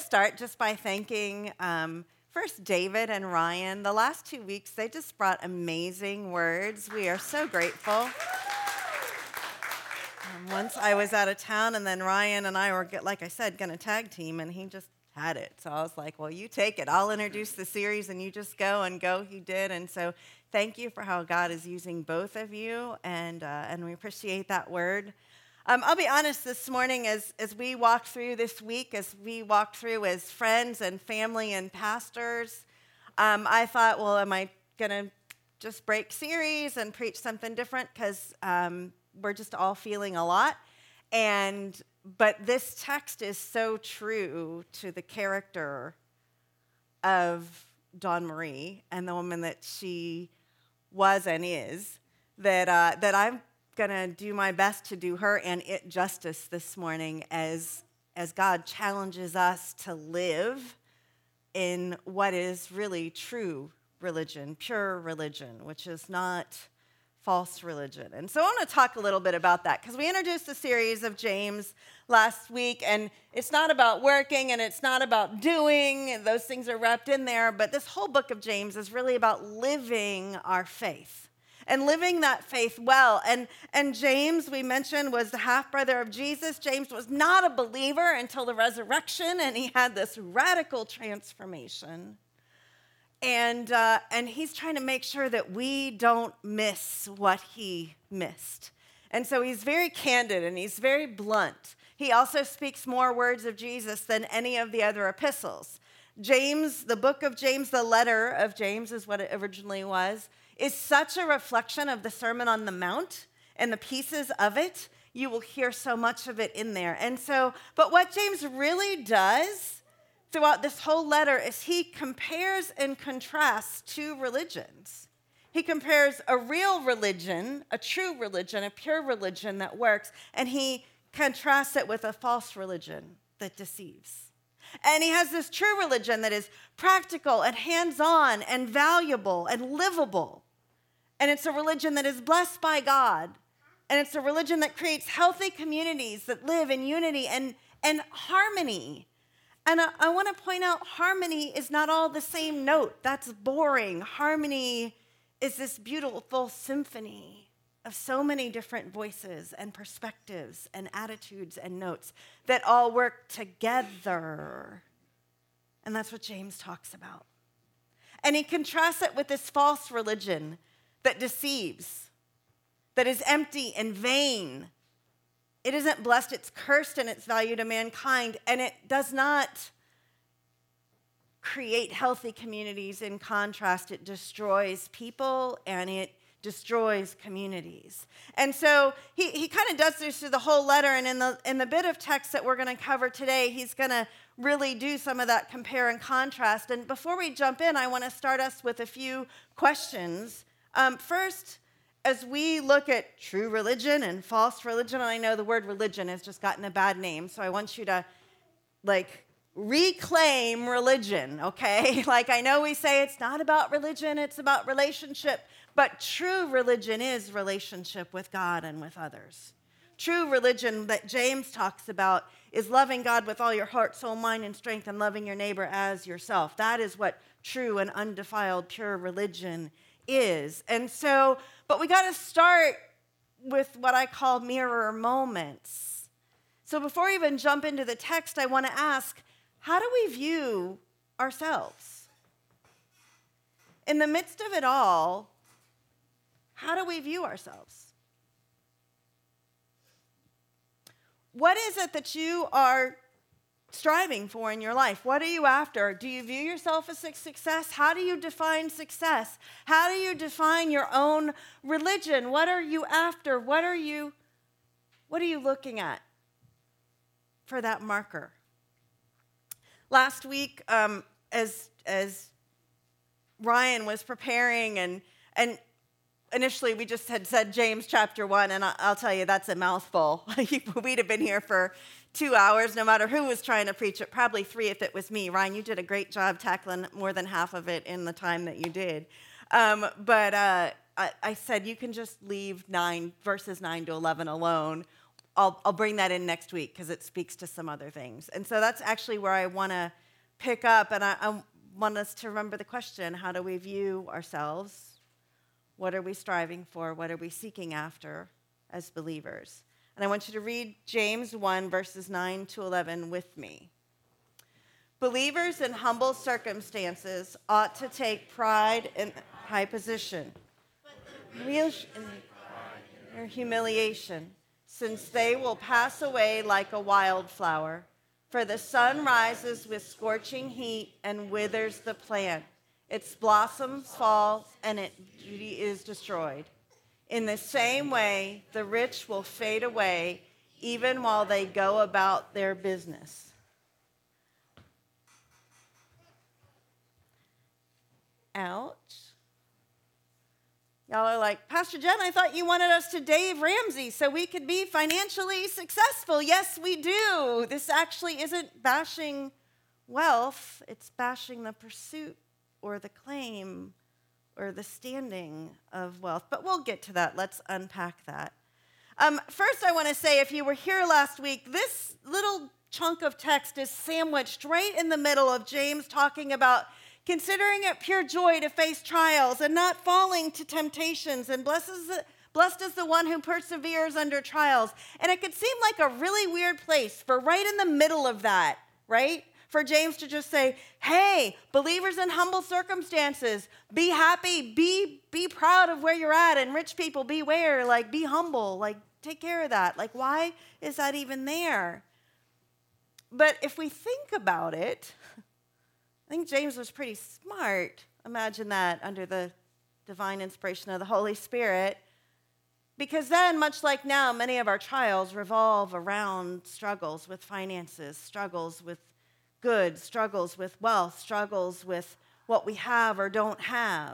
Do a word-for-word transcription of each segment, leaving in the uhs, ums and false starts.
start just by thanking um, first David and Ryan. The last two weeks, they just brought amazing words. We are so grateful. Um, once I was out of town, and then Ryan and I were, like I said, going to tag team, and he just had it. So I was like, well, you take it. I'll introduce the series, and you just go and go. He did. And so thank you for how God is using both of you, and uh, and we appreciate that word. Um, I'll be honest, this morning, as, as we walked through this week, as we walked through as friends and family and pastors, um, I thought, well, am I going to just break series and preach something different? Because um, we're just all feeling a lot. And but this text is so true to the character of Dawn Marie and the woman that she was and is, that uh, that I'm going to do my best to do her and it justice this morning as as God challenges us to live in what is really true religion, pure religion, which is not false religion. And so I want to talk a little bit about that, because we introduced a series of James last week, and it's not about working and it's not about doing, and those things are wrapped in there, but this whole book of James is really about living our faith and living that faith well. And, and James, we mentioned, was the half-brother of Jesus. James was not a believer until the resurrection, and he had this radical transformation. And uh, and he's trying to make sure that we don't miss what he missed. And so he's very candid and he's very blunt. He also speaks more words of Jesus than any of the other epistles. James, the book of James, the letter of James is what it originally was, is such a reflection of the Sermon on the Mount and the pieces of it. You will hear so much of it in there. And so, but what James really does throughout this whole letter is he compares and contrasts two religions. He compares a real religion, a true religion, a pure religion that works, and he contrasts it with a false religion that deceives. And he has this true religion that is practical and hands-on and valuable and livable. And it's a religion that is blessed by God. And it's a religion that creates healthy communities that live in unity and, and harmony. And I, I want to point out, harmony is not all the same note. That's boring. Harmony is this beautiful symphony of so many different voices and perspectives and attitudes and notes that all work together. And that's what James talks about. And he contrasts it with this false religion that deceives, that is empty and vain. It isn't blessed, it's cursed in its value to mankind, and it does not create healthy communities. In contrast, it destroys people and it destroys communities. And so he, he kind of does this through the whole letter, and in the in the bit of text that we're going to cover today, he's going to really do some of that compare and contrast. And before we jump in, I want to start us with a few questions. Um, first, as we look at true religion and false religion, and I know the word religion has just gotten a bad name, so I want you to, like, reclaim religion, okay? Like, I know we say it's not about religion, it's about relationship, but true religion is relationship with God and with others. True religion that James talks about is loving God with all your heart, soul, mind, and strength, and loving your neighbor as yourself. That is what true and undefiled, pure religion is. And so, but we got to start with what I call mirror moments. So before we even jump into the text, I want to ask, how do we view ourselves? In the midst of it all, how do we view ourselves? What is it that you are striving for in your life? What are you after? Do you view yourself as a success? How do you define success? How do you define your own religion? What are you after? What are you what are you looking at for that marker? Last week, um, as as Ryan was preparing, and and initially we just had said James chapter one, and I'll tell you, that's a mouthful. We'd have been here for two hours, no matter who was trying to preach it, probably three if it was me. Ryan, you did a great job tackling more than half of it in the time that you did. Um, but uh, I, I said you can just leave nine verses nine to eleven alone. I'll, I'll bring that in next week because it speaks to some other things. And so that's actually where I want to pick up. And I, I want us to remember the question, how do we view ourselves? What are we striving for? What are we seeking after as believers? And I want you to read James one, verses nine to eleven with me. Believers in humble circumstances ought to take pride in high position, real in their humiliation, since they will pass away like a wildflower. For the sun rises with scorching heat and withers the plant. Its blossoms fall and its beauty is destroyed. In the same way, the rich will fade away even while they go about their business. Ouch. Y'all are like, Pastor Jen, I thought you wanted us to Dave Ramsey so we could be financially successful. Yes, we do. This actually isn't bashing wealth. It's bashing the pursuit or the claim or the standing of wealth. But we'll get to that. Let's unpack that. Um, first, I want to say, if you were here last week, this little chunk of text is sandwiched right in the middle of James talking about considering it pure joy to face trials and not falling to temptations, and blessed is, the, blessed is the one who perseveres under trials. And it could seem like a really weird place for right in the middle of that, right? For James to just say, hey, believers in humble circumstances, be happy, be, be proud of where you're at, and rich people, beware, like be humble, like take care of that. Like, why is that even there? But if we think about it, I think James was pretty smart. Imagine that under the divine inspiration of the Holy Spirit. Because then, much like now, many of our trials revolve around struggles with finances, struggles with goods, struggles with wealth, struggles with what we have or don't have.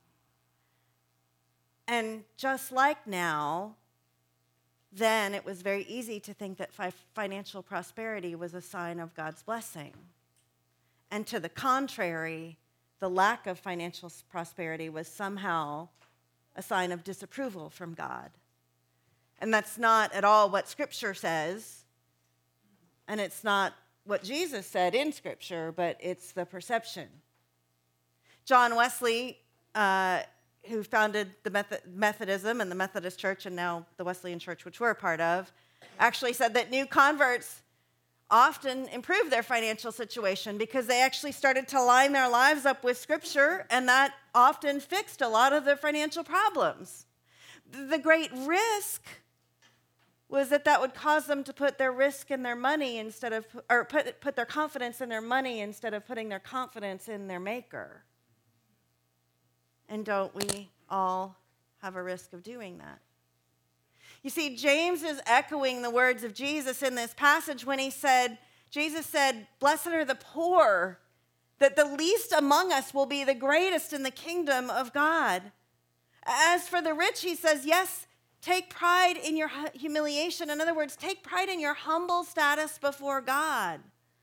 And just like now, then it was very easy to think that fi- financial prosperity was a sign of God's blessing. And to the contrary, the lack of financial prosperity was somehow a sign of disapproval from God. And that's not at all what Scripture says, and it's not what Jesus said in Scripture, but it's the perception. John Wesley, uh, who founded the Method- Methodism and the Methodist Church, and now the Wesleyan Church, which we're a part of, actually said that new converts often improved their financial situation because they actually started to line their lives up with Scripture, and that often fixed a lot of their financial problems. The great risk was that that would cause them to put their risk in their money instead of, or put, put their confidence in their money instead of putting their confidence in their Maker. And don't we all have a risk of doing that? You see, James is echoing the words of Jesus in this passage when he said, Jesus said, blessed are the poor, that the least among us will be the greatest in the kingdom of God. As for the rich, he says, yes, take pride in your humiliation. In other words, take pride in your humble status before God.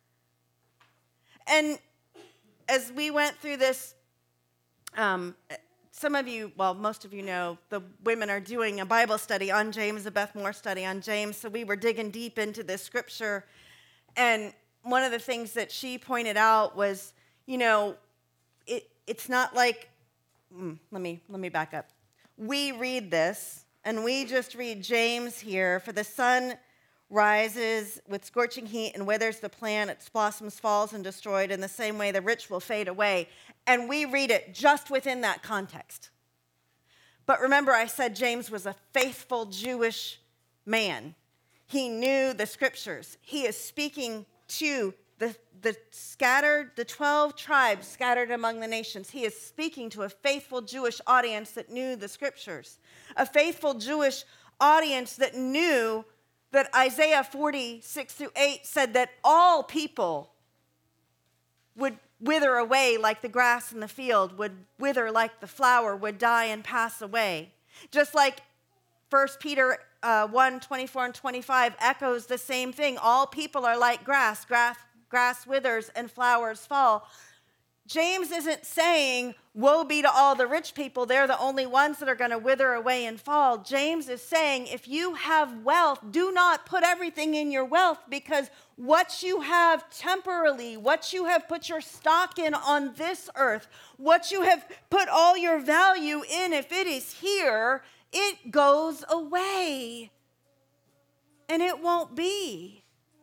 And as we went through this, um, some of you, well, most of you know, the women are doing a Bible study on James, a Beth Moore study on James, so we were digging deep into this scripture, and one of the things that she pointed out was, you know, it it's not like, mm, let me let me back up. We read this, and we just read James here, for the sun rises with scorching heat and withers the plant, its blossoms falls and destroyed. In the same way, the rich will fade away. And we read it just within that context. But remember, I said James was a faithful Jewish man. He knew the scriptures. He is speaking to the, the scattered, the twelve tribes scattered among the nations. He is speaking to a faithful Jewish audience that knew the scriptures. A faithful Jewish audience that knew that Isaiah forty-six through eight said that all people would wither away like the grass in the field, would wither like the flower, would die and pass away. Just like First Peter uh, one, twenty-four and twenty-five echoes the same thing. All people are like grass. Grass, grass withers and flowers fall. James isn't saying, woe be to all the rich people. They're the only ones that are going to wither away and fall. James is saying, if you have wealth, do not put everything in your wealth, because what you have temporarily, what you have put your stock in on this earth, what you have put all your value in, if it is here, it goes away. And it won't be.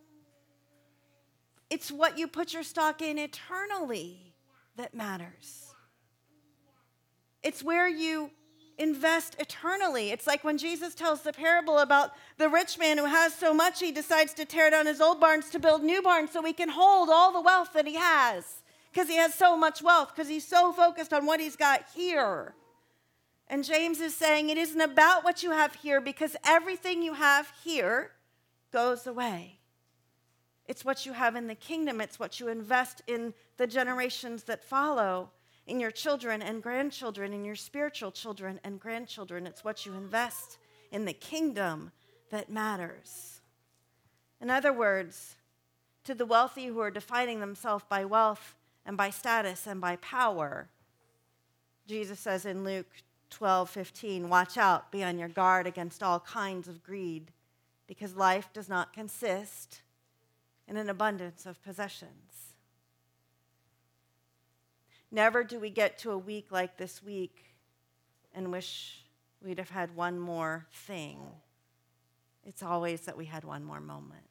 It's what you put your stock in eternally that matters. It's where you invest eternally. It's like when Jesus tells the parable about the rich man who has so much he decides to tear down his old barns to build new barns so he can hold all the wealth that he has, because he has so much wealth, because he's so focused on what he's got here. And James is saying it isn't about what you have here, because everything you have here goes away. It's what you have in the kingdom. It's what you invest in the generations that follow, in your children and grandchildren, in your spiritual children and grandchildren. It's what you invest in the kingdom that matters. In other words, to the wealthy who are defining themselves by wealth and by status and by power, Jesus says in Luke twelve fifteen, watch out, be on your guard against all kinds of greed, because life does not consist in an abundance of possessions. Never do we get to a week like this week and wish we'd have had one more thing. It's always that we had one more moment.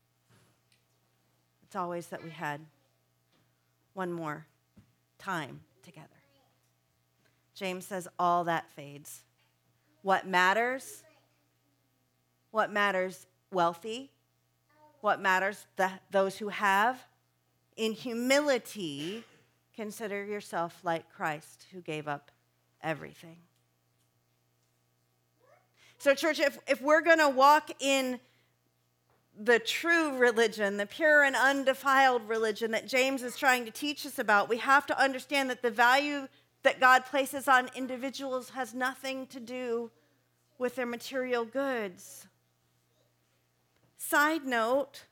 It's always that we had one more time together. James says all that fades. What matters? What matters, wealthy? What matters, the, those who have? In humility, consider yourself like Christ, who gave up everything. So, church, if, if we're going to walk in the true religion, the pure and undefiled religion that James is trying to teach us about, we have to understand that the value that God places on individuals has nothing to do with their material goods. Side note,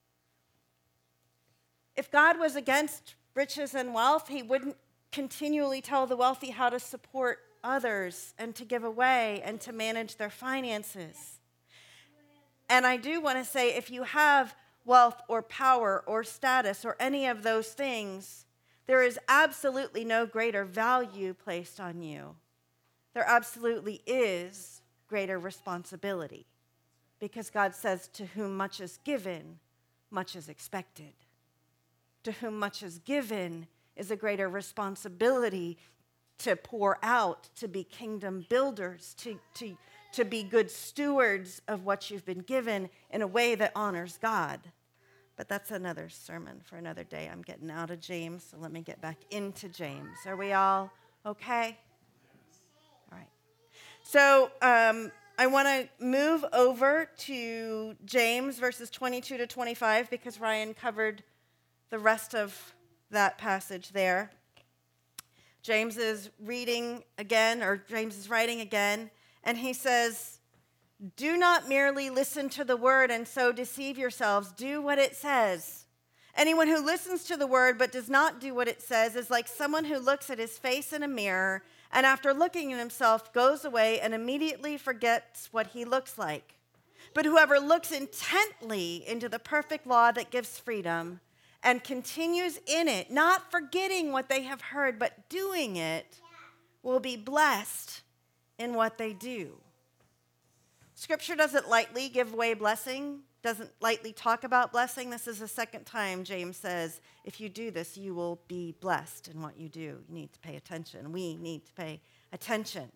if God was against riches and wealth, he wouldn't continually tell the wealthy how to support others and to give away and to manage their finances. And I do want to say, if you have wealth or power or status or any of those things, there is absolutely no greater value placed on you. There absolutely is greater responsibility. Because God says, to whom much is given, much is expected. To whom much is given is a greater responsibility to pour out, to be kingdom builders, to, to, to be good stewards of what you've been given in a way that honors God. But that's another sermon for another day. I'm getting out of James, so let me get back into James. Are we all okay? All right. So, um, I want to move over to James verses twenty-two to twenty-five because Ryan covered the rest of that passage there. James is reading again, or James is writing again, and he says, do not merely listen to the word and so deceive yourselves. Do what it says. Anyone who listens to the word but does not do what it says is like someone who looks at his face in a mirror and after looking at himself goes away and immediately forgets what he looks like. But whoever looks intently into the perfect law that gives freedom and continues in it, not forgetting what they have heard, but doing it, will be blessed in what they do. Scripture doesn't lightly give away blessing, doesn't lightly talk about blessing. This is the second time James says, if you do this, you will be blessed in what you do. You need to pay attention. We need to pay attention.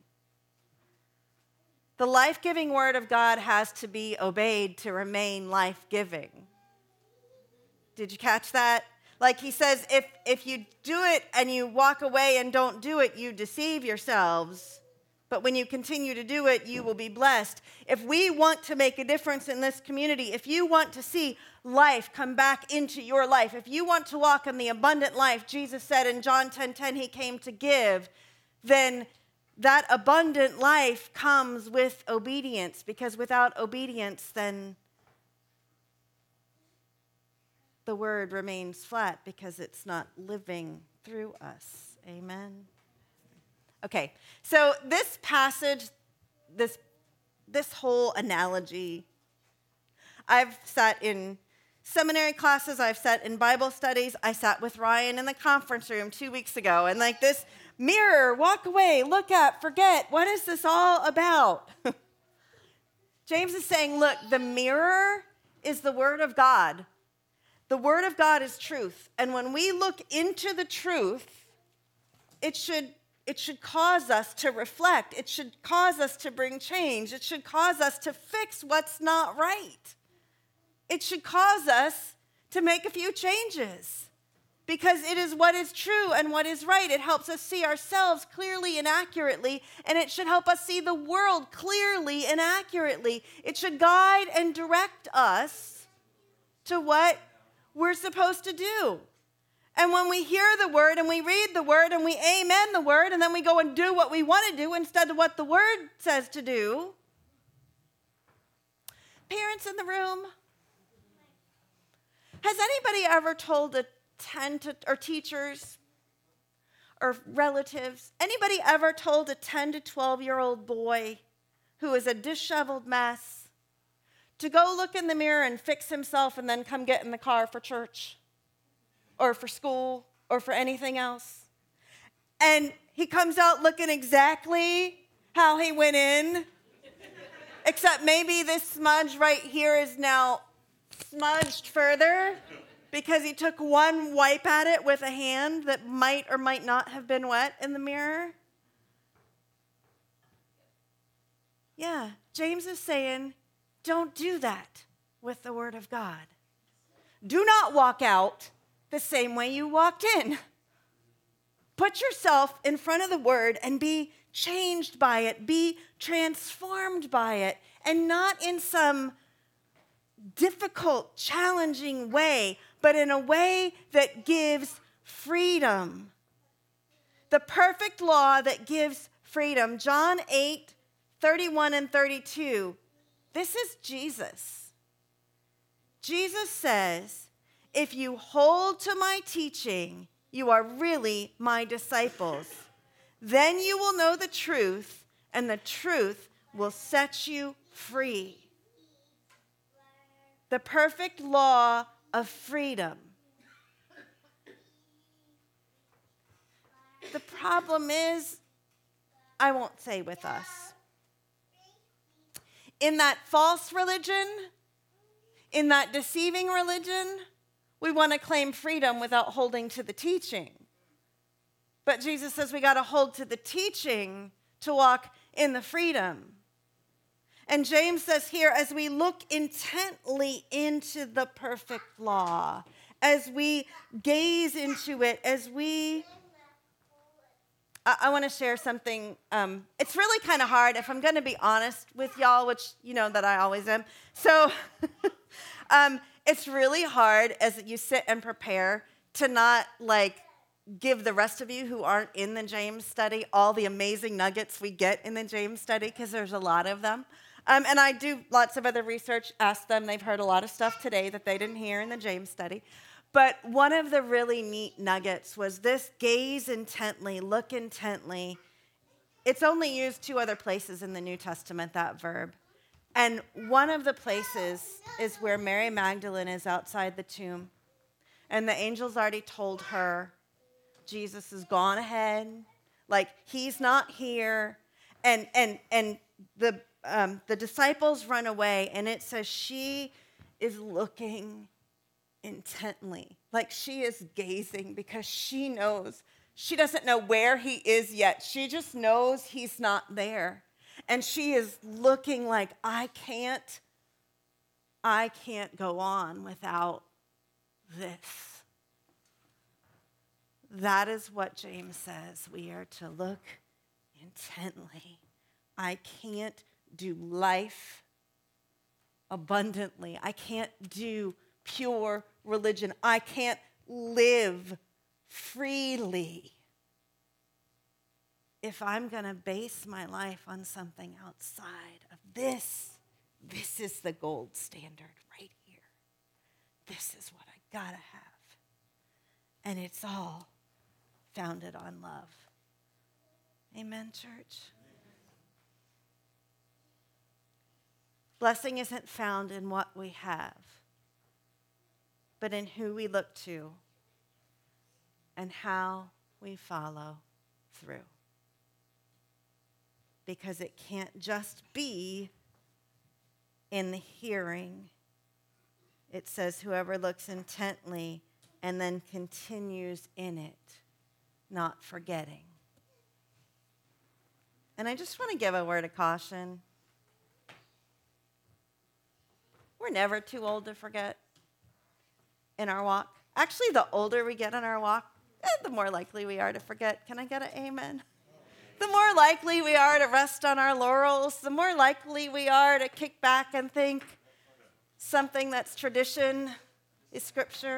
The life-giving word of God has to be obeyed to remain life-giving. Did you catch that? Like he says, if, if you do it and you walk away and don't do it, you deceive yourselves. But when you continue to do it, you will be blessed. If we want to make a difference in this community, if you want to see life come back into your life, if you want to walk in the abundant life Jesus said in John ten ten he came to give, then that abundant life comes with obedience, because without obedience, then the word remains flat because it's not living through us. Amen. Okay, so this passage, this this whole analogy, I've sat in seminary classes, I've sat in Bible studies, I sat with Ryan in the conference room two weeks ago, and like this mirror, walk away, look up, forget, what is this all about? James is saying, look, the mirror is the word of God. The word of God is truth. And when we look into the truth, it should, it should cause us to reflect. It should cause us to bring change. It should cause us to fix what's not right. It should cause us to make a few changes because it is what is true and what is right. It helps us see ourselves clearly and accurately, and it should help us see the world clearly and accurately. It should guide and direct us to what we're supposed to do. And when we hear the word and we read the word and we amen the word and then we go and do what we want to do instead of what the word says to do. Parents in the room, has anybody ever told a ten to, or teachers or relatives, anybody ever told a ten to twelve year old boy who is a disheveled mess to go look in the mirror and fix himself and then come get in the car for church or for school or for anything else? And he comes out looking exactly how he went in, except maybe this smudge right here is now smudged further because he took one wipe at it with a hand that might or might not have been wet in the mirror. Yeah, James is saying, don't do that with the word of God. Do not walk out the same way you walked in. Put yourself in front of the word and be changed by it, be transformed by it, and not in some difficult, challenging way, but in a way that gives freedom. The perfect law that gives freedom. John eight, thirty-one and thirty-two. This is Jesus. Jesus says, if you hold to my teaching, you are really my disciples. Then you will know the truth, and the truth will set you free. The perfect law of freedom. The problem is, I won't say with us. In that false religion, in that deceiving religion, we want to claim freedom without holding to the teaching. But Jesus says we got to hold to the teaching to walk in the freedom. And James says here, as we look intently into the perfect law, as we gaze into it, as we... I, I want to share something. Um, it's really kind of hard, if I'm going to be honest with y'all, which you know that I always am. So um, it's really hard as you sit and prepare to not, like, give the rest of you who aren't in the James study all the amazing nuggets we get in the James study, because there's a lot of them. Um, and I do lots of other research, ask them. They've heard a lot of stuff today that they didn't hear in the James study. But one of the really neat nuggets was this: gaze intently, look intently. It's only used two other places in the New Testament, that verb. And one of the places is where Mary Magdalene is outside the tomb. And the angel's already told her, Jesus has gone ahead, like he's not here. And and and the um, the disciples run away, and it says she is looking intently, like she is gazing, because she knows, she doesn't know where he is yet. She just knows he's not there. And she is looking like, I can't, I can't go on without this. That is what James says. We are to look intently. I can't do life abundantly. I can't do pure religion. I can't live freely if I'm going to base my life on something outside of this. This is the gold standard right here. This is what I got to have. And it's all founded on love. Amen, church? Blessing isn't found in what we have, but in who we look to and how we follow through. Because it can't just be in the hearing. It says, whoever looks intently and then continues in it, not forgetting. And I just want to give a word of caution. We're never too old to forget in our walk. Actually, the older we get in our walk, eh, the more likely we are to forget. Can I get an amen? The more likely we are to rest on our laurels, the more likely we are to kick back and think something that's tradition is scripture.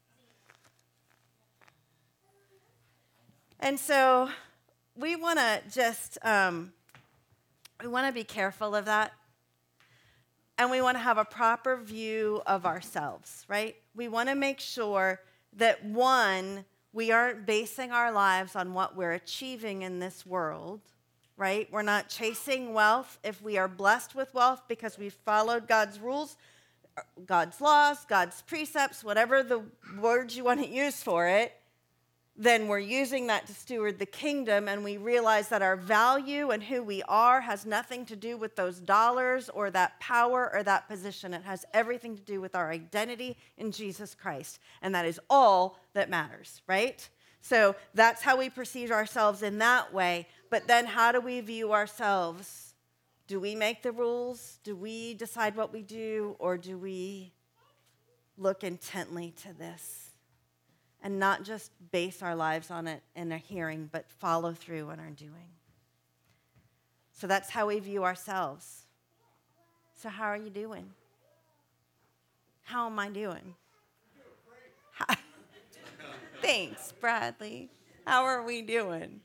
And so we want to just, um, we want to be careful of that. And we want to have a proper view of ourselves, right? We want to make sure that, one, we aren't basing our lives on what we're achieving in this world, right? We're not chasing wealth. If we are blessed with wealth because we've followed God's rules, God's laws, God's precepts, whatever the words you want to use for it, then we're using that to steward the kingdom, and we realize that our value and who we are has nothing to do with those dollars or that power or that position. It has everything to do with our identity in Jesus Christ, and that is all that matters, right? So that's how we perceive ourselves in that way, but then how do we view ourselves? Do we make the rules? Do we decide what we do, or do we look intently to this? And not just base our lives on it in a hearing, but follow through in our doing. So that's how we view ourselves. So how are you doing? How am I doing? How... Thanks, Bradley. How are we doing?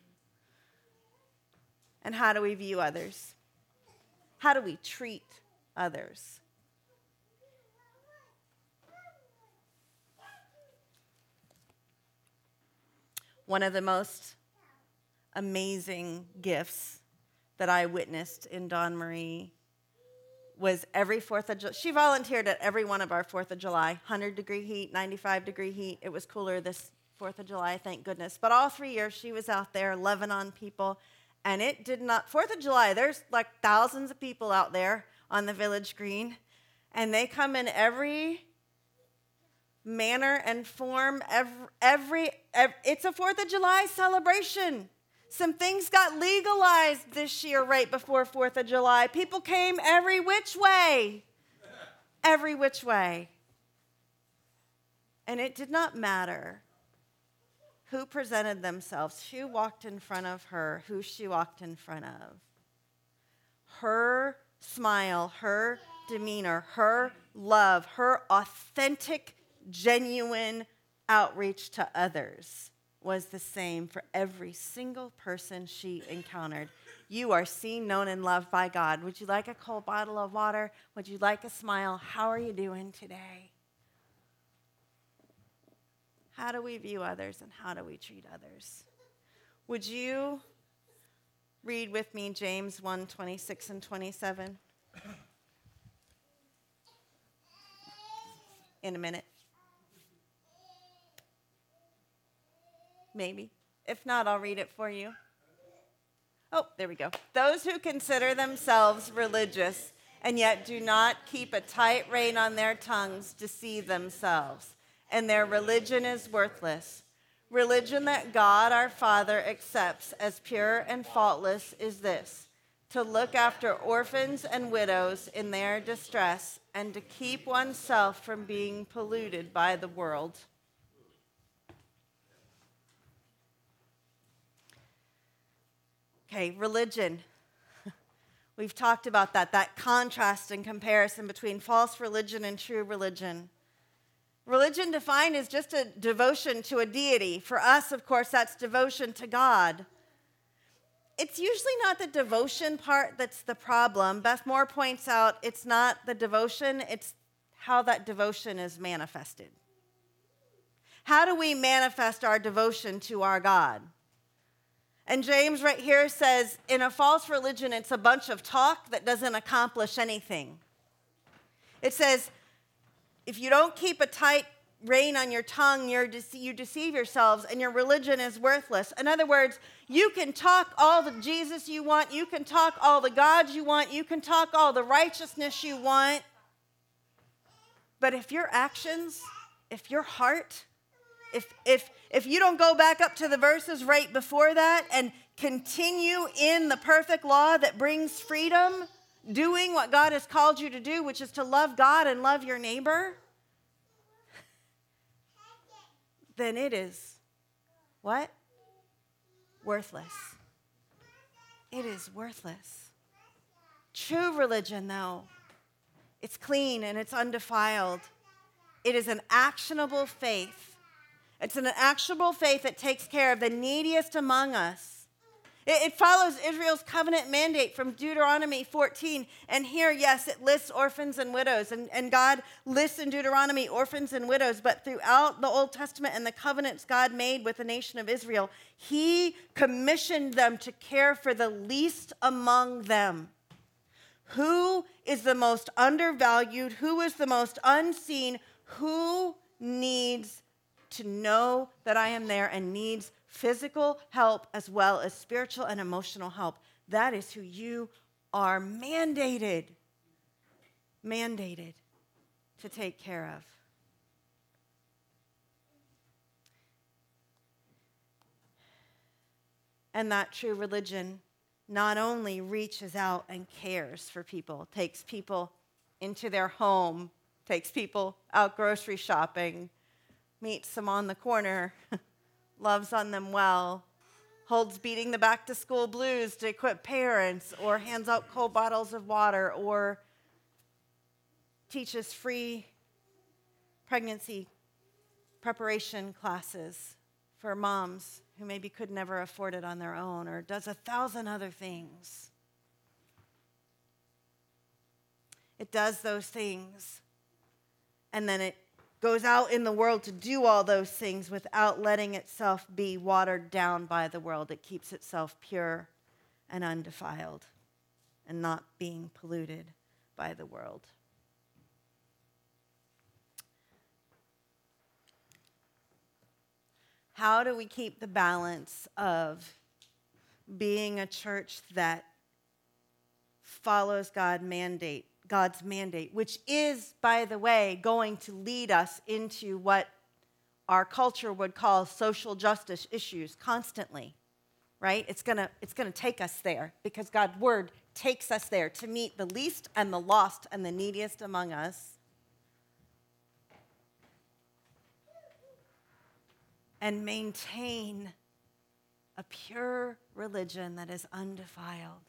And how do we view others? How do we treat others? One of the most amazing gifts that I witnessed in Dawn Marie was every fourth of July. She volunteered at every one of our fourth of July, one hundred degree heat, ninety-five degree heat. It was cooler this fourth of July, thank goodness. But all three years she was out there loving on people. And it did not, fourth of July, there's like thousands of people out there on the village green. And they come in every manner and form, every, every, every it's a fourth of July celebration. Some things got legalized this year right before fourth of July. People came every which way. Every which way. And it did not matter who presented themselves, who walked in front of her, who she walked in front of. Her smile, her demeanor, her love, her authentic, genuine outreach to others was the same for every single person she encountered. You are seen, known, and loved by God. Would you like a cold bottle of water? Would you like a smile? How are you doing today? How do we view others, and how do we treat others? Would you read with me James one, twenty-six and twenty-seven? In a minute. Maybe. If not, I'll read it for you. Oh, there we go. Those who consider themselves religious and yet do not keep a tight rein on their tongues deceive themselves, and their religion is worthless. Religion that God our Father accepts as pure and faultless is this: to look after orphans and widows in their distress and to keep oneself from being polluted by the world. Okay, religion. We've talked about that, that contrast and comparison between false religion and true religion. Religion defined as just a devotion to a deity. For us, of course, that's devotion to God. It's usually not the devotion part that's the problem. Beth Moore points out it's not the devotion, it's how that devotion is manifested. How do we manifest our devotion to our God? And James right here says, in a false religion, it's a bunch of talk that doesn't accomplish anything. It says, if you don't keep a tight rein on your tongue, you're de- you deceive yourselves, and your religion is worthless. In other words, you can talk all the Jesus you want, you can talk all the gods you want, you can talk all the righteousness you want, but if your actions, if your heart, if if if you don't go back up to the verses right before that and continue in the perfect law that brings freedom, doing what God has called you to do, which is to love God and love your neighbor, then it is what? Worthless. It is worthless. True religion, though, it's clean and it's undefiled. It is an actionable faith. It's an actionable faith that takes care of the neediest among us. It, it follows Israel's covenant mandate from Deuteronomy fourteen. And here, yes, it lists orphans and widows. And, and God lists in Deuteronomy orphans and widows. But throughout the Old Testament and the covenants God made with the nation of Israel, he commissioned them to care for the least among them. Who is the most undervalued? Who is the most unseen? Who needs to know that I am there and needs physical help as well as spiritual and emotional help? That is who you are mandated, mandated to take care of. And that true religion not only reaches out and cares for people, takes people into their home, takes people out grocery shopping, meets them on the corner, loves on them well, holds beating the back-to-school blues to equip parents, or hands out cold bottles of water, or teaches free pregnancy preparation classes for moms who maybe could never afford it on their own, or does a thousand other things. It does those things, and then it goes out in the world to do all those things without letting itself be watered down by the world. It keeps itself pure and undefiled and not being polluted by the world. How do we keep the balance of being a church that follows God mandate, God's mandate, which is, by the way, going to lead us into what our culture would call social justice issues constantly, right? It's gonna, it's gonna take us there because God's word takes us there to meet the least and the lost and the neediest among us. And maintain a pure religion that is undefiled.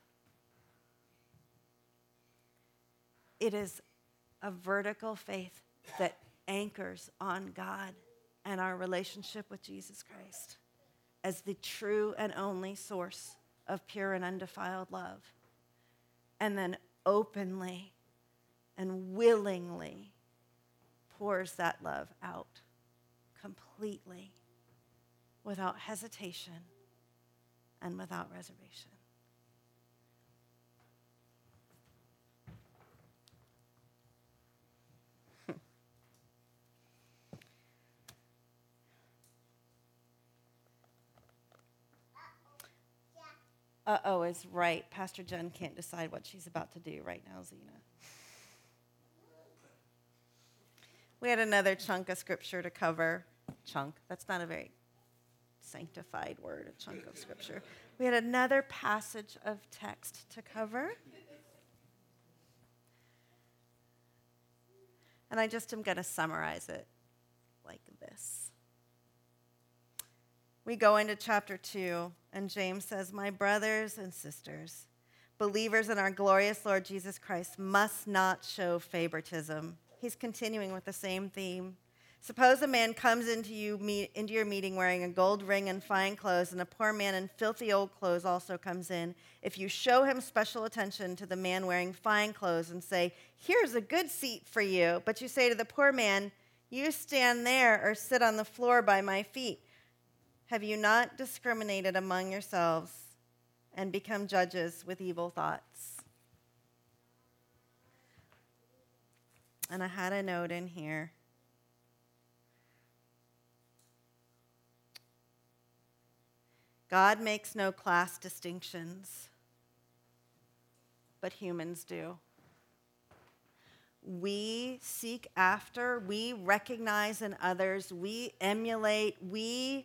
It is a vertical faith that anchors on God and our relationship with Jesus Christ as the true and only source of pure and undefiled love. And then openly and willingly pours that love out completely, without hesitation and without reservation. Uh-oh is right. Pastor Jen can't decide what she's about to do right now, Zena. We had another chunk of scripture to cover. Chunk, that's not a very sanctified word, a chunk of scripture. We had another passage of text to cover. And I just am going to summarize it like this. We go into chapter two, and James says, "My brothers and sisters, believers in our glorious Lord Jesus Christ must not show favoritism." He's continuing with the same theme. "Suppose a man comes into you meet, into your meeting wearing a gold ring and fine clothes, and a poor man in filthy old clothes also comes in. If you show him special attention to the man wearing fine clothes and say, 'Here's a good seat for you,' but you say to the poor man, You stand there or sit on the floor by my feet. Have you not discriminated among yourselves and become judges with evil thoughts? And I had a note in here. God makes no class distinctions, but humans do. We seek after, we recognize in others, we emulate, we,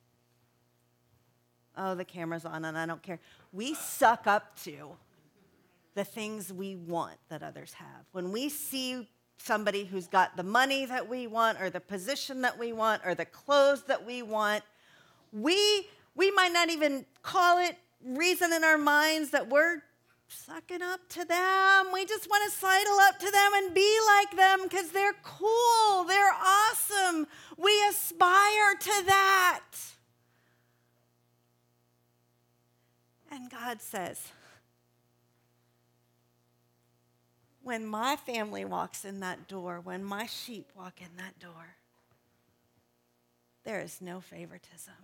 oh, the camera's on and I don't care. We suck up to the things we want that others have. When we see somebody who's got the money that we want or the position that we want or the clothes that we want, we, we might not even call it reason in our minds that we're sucking up to them. We just want to sidle up to them and be like them because they're cool. They're awesome. We aspire to that. And God says, when my family walks in that door, when my sheep walk in that door, there is no favoritism.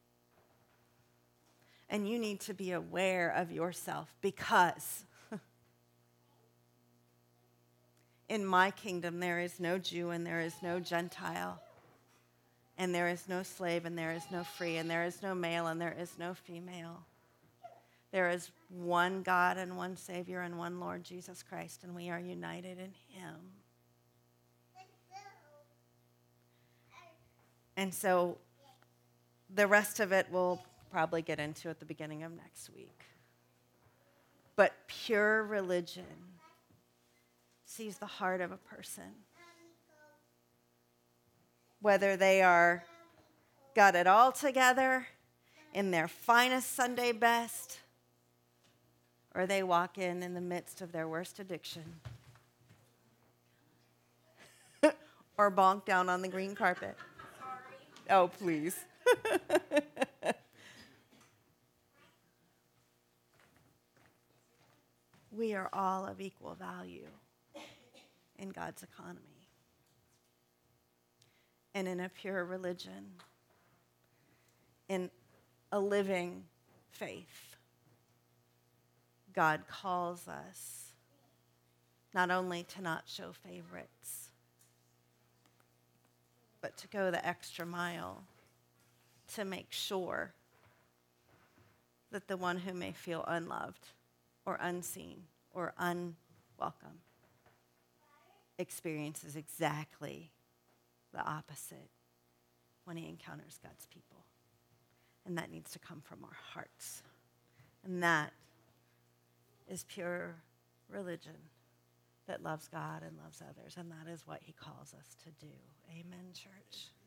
And you need to be aware of yourself because in my kingdom there is no Jew and there is no Gentile. And there is no slave and there is no free and there is no male and there is no female. There is one God and one Savior and one Lord Jesus Christ, and we are united in Him. And so the rest of it we'll probably get into at the beginning of next week. But pure religion sees the heart of a person. Whether they are got it all together in their finest Sunday best, or they walk in in the midst of their worst addiction, or bonk down on the green carpet. Sorry. Oh, please. We are all of equal value in God's economy. And in a pure religion, in a living faith, God calls us not only to not show favorites, but to go the extra mile to make sure that the one who may feel unloved or unseen or unwelcome experiences exactly the opposite when he encounters God's people. And that needs to come from our hearts. And that is pure religion that loves God and loves others. And that is what he calls us to do. Amen, church.